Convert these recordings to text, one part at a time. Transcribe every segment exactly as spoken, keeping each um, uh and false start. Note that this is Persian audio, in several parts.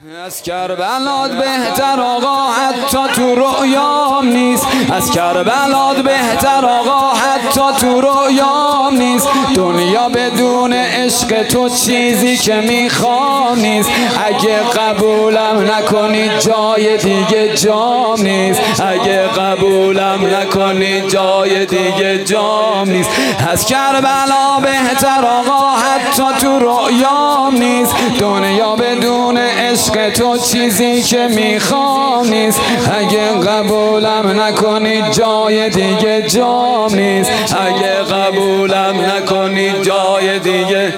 از کربلات بهتر آقا حتی تو رؤیام نیست، از کربلات بهتر آقا حتی تو رؤیام نیست. دنیا بدون عشق تو چیزی که میخوام نیست. اگه قبولم نکنی جای دیگه جام نیست، اگه قبولم نکنی جای دیگه جام نیست. از کربلا بهتر آقا حتی تو رؤیام نیست. دنیا بدون عشق تو چیزی که میخوام نیست. اگه قبولم نکنی جای دیگه جام نیست، اگه قبولم نکنی جای دیگه.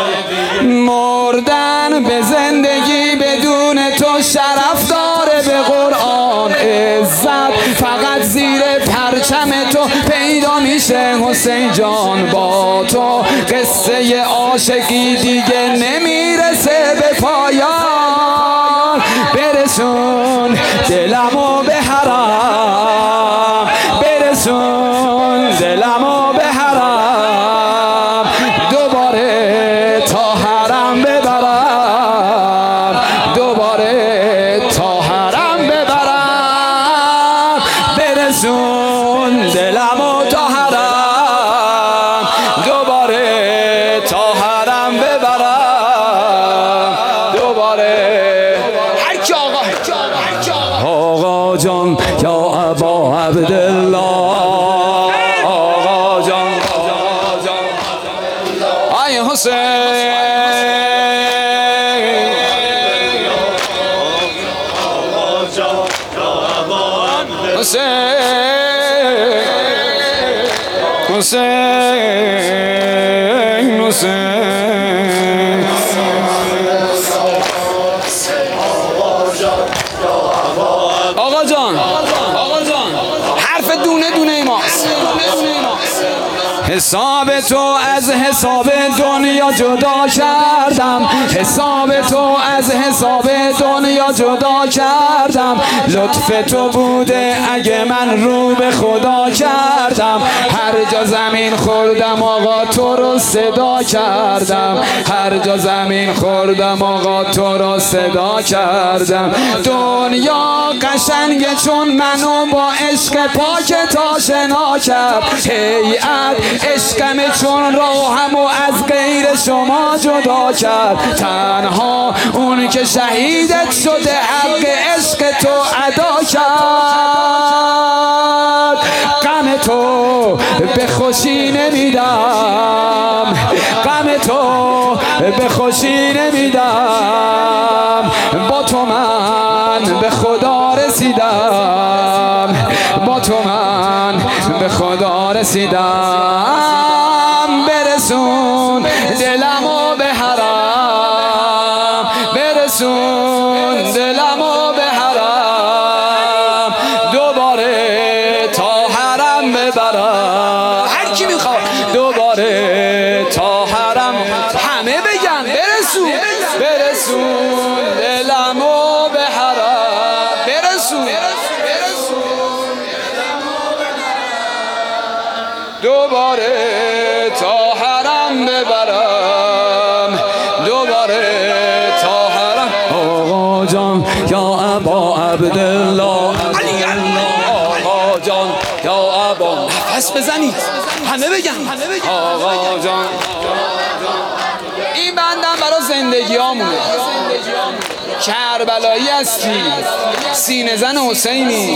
مردن به زندگی بدون تو شرف داره، به قرآن عزت فقط زیر پرچم تو پیدا میشه. حسین جان با تو قصه عاشقی دیگه نمیرسه به پایان. برسون دلمو به حرم، برسون دلمو به حرم، دوباره تا حرم ببرم، دوباره تا حرم ببرم. برسون دلمو تا حرم، دوباره تا حرم ببرم، دوباره. آقا جان یا ابا عبدالله، آقا جان آی حسین، حسین حسین حسین آقا جان، آقا جان حرف دونه دونه ماست. حساب تو از حساب دنیا جدا کردم، حساب تو از حساب دنیا جدا کردم. لطف تو بوده اگه من رو به خدا کردم. هر جا زمین خوردم آقا تو رو صدا کردم، هر جا زمین خوردم آقا تو رو صدا کردم. دنیا قشنگه چون منو با عشق پاک آشنا کرد. هیئت عشقمه چون راهمو از غیر شما جدا کرد. تنها اون که شهیدت شده حق عشق تو ادا کرد. غم تو به خوشی نمیدم، غم تو به خوشی نمیدم. با تو من به خدا رسیدم، با تو من به خدا رسیدم. برسون دلمو به حرم، برسون دلمو به حرم، دوباره تا حرم ببرم. هر کی میخواد دوباره تا حرم، همه بگن برسون، برسون دلمو به حرم، برسون دوباره تا حرم ببرم، دوباره تا حرم. آقا جان یا ابا عبدالله، آقا جان یا ابا. نفس بزنید همه بگن آقا جان. این بندم برای زندگی همونه. کربلایی هستی، سینه زن حسینی.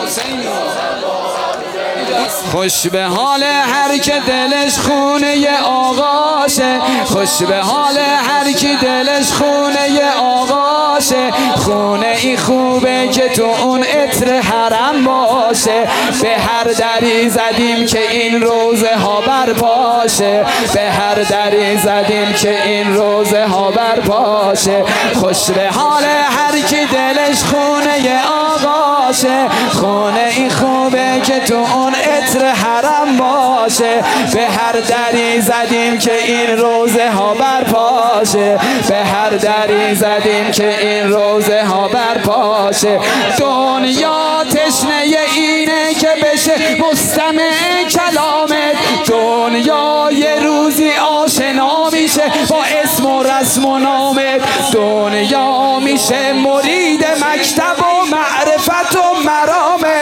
خوش به حال هر که دلش خونه آقاشه، خوش به حال هر کی دلش خونه آقاشه. خونه ای خوبه که تو اون عطر حرم باشه. به هر دری زدیم که این روزه ها برپاشه، به هر دری زدیم که این روزه ها برپاشه. خوش به حال هر کی دلش خونه آقاشه. خونه ای خوبه که تو اون عطر حرم باشه. به هر دری زدیم که این روزه ها برپاشه، به هر دری زدیم که این روزه ها برپاشه. دنیا تشنه اینه که بشه مستمع کلامت. دنیا یه روزی آشنا میشه با اسم و رسم و نامت. دنیا میشه میشه مرید مکتب و معرفت و مرامه.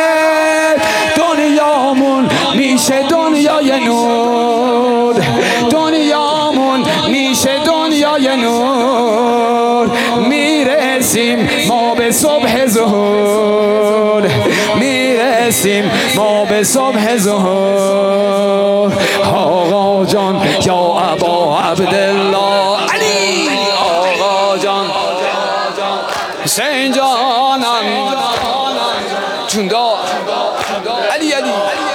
دنیامون میشه دنیای نور، دنیامون میشه دنیای نور. میرسیم ما به صبح ظهور، میرسیم ما به صبح ظهور. آقا جان یا ابا عبدالله علی، آقا جان حسین جانم چوندا علی علی